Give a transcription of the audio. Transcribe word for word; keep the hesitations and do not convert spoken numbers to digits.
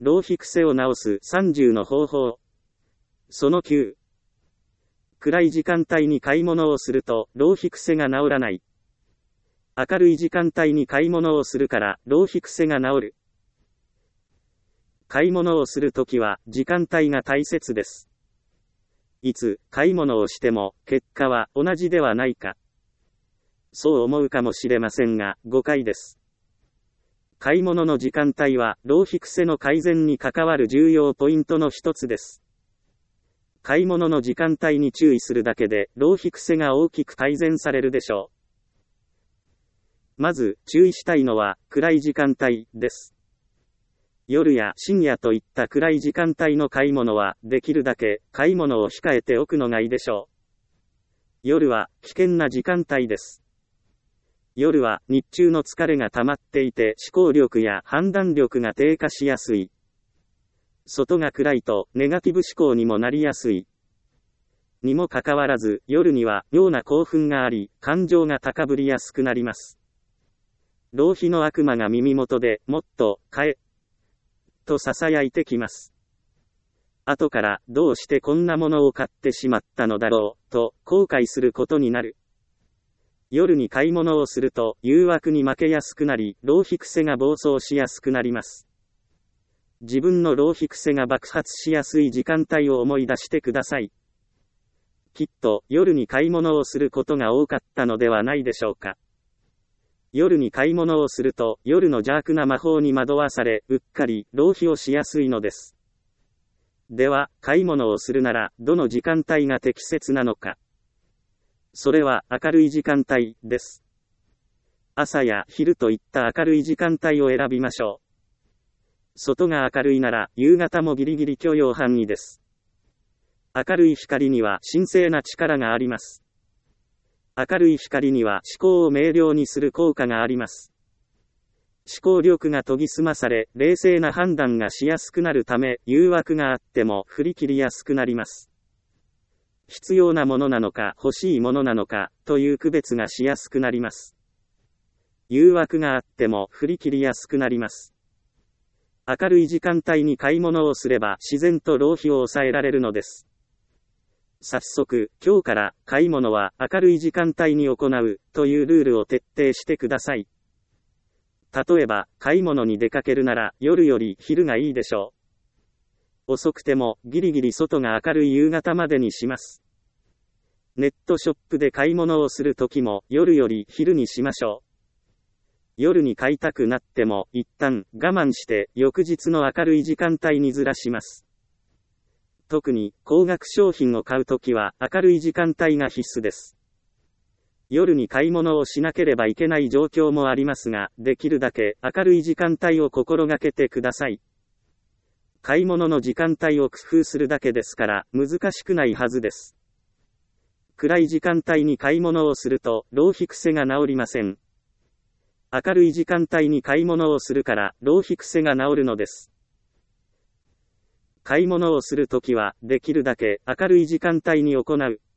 浪費癖を直すさんじゅうの方法。そのきゅう。暗い時間帯に買い物をすると、浪費癖が治らない。明るい時間帯に買い物をするから、浪費癖が治る。買い物をするときは、時間帯が大切です。いつ、買い物をしても、結果は同じではないか。そう思うかもしれませんが、誤解です。買い物の時間帯は、浪費癖の改善に関わる重要ポイントの一つです。買い物の時間帯に注意するだけで、浪費癖が大きく改善されるでしょう。まず、注意したいのは、暗い時間帯です。夜や深夜といった暗い時間帯の買い物は、できるだけ、買い物を控えておくのがいいでしょう。夜は、危険な時間帯です。夜は、日中の疲れが溜まっていて、思考力や判断力が低下しやすい。外が暗いと、ネガティブ思考にもなりやすい。にもかかわらず、夜には、妙な興奮があり、感情が高ぶりやすくなります。浪費の悪魔が耳元で、もっと、買え、と囁いてきます。後から、どうしてこんなものを買ってしまったのだろう、と、後悔することになる。夜に買い物をすると、誘惑に負けやすくなり、浪費癖が暴走しやすくなります。自分の浪費癖が爆発しやすい時間帯を思い出してください。きっと、夜に買い物をすることが多かったのではないでしょうか。夜に買い物をすると、夜の邪悪な魔法に惑わされ、うっかり、浪費をしやすいのです。では、買い物をするなら、どの時間帯が適切なのか。それは、明るい時間帯、です。朝や昼といった明るい時間帯を選びましょう。外が明るいなら、夕方もギリギリ許容範囲です。明るい光には神聖な力があります。明るい光には思考を明瞭にする効果があります。思考力が研ぎ澄まされ、冷静な判断がしやすくなるため、誘惑があっても振り切りやすくなります。必要なものなのか欲しいものなのかという区別がしやすくなります。誘惑があっても振り切りやすくなります。明るい時間帯に買い物をすれば自然と浪費を抑えられるのです。早速、今日から買い物は明るい時間帯に行うというルールを徹底してください。例えば、買い物に出かけるなら夜より昼がいいでしょう。遅くてもギリギリ外が明るい夕方までにします。ネットショップで買い物をするときも夜より昼にしましょう。夜に買いたくなっても一旦我慢して翌日の明るい時間帯にずらします。特に高額商品を買うときは明るい時間帯が必須です。夜に買い物をしなければいけない状況もありますが、できるだけ明るい時間帯を心がけてください。買い物の時間帯を工夫するだけですから難しくないはずです。暗い時間帯に買い物をすると浪費癖が治りません。明るい時間帯に買い物をするから浪費癖が治るのです。買い物をするときはできるだけ明るい時間帯に行う。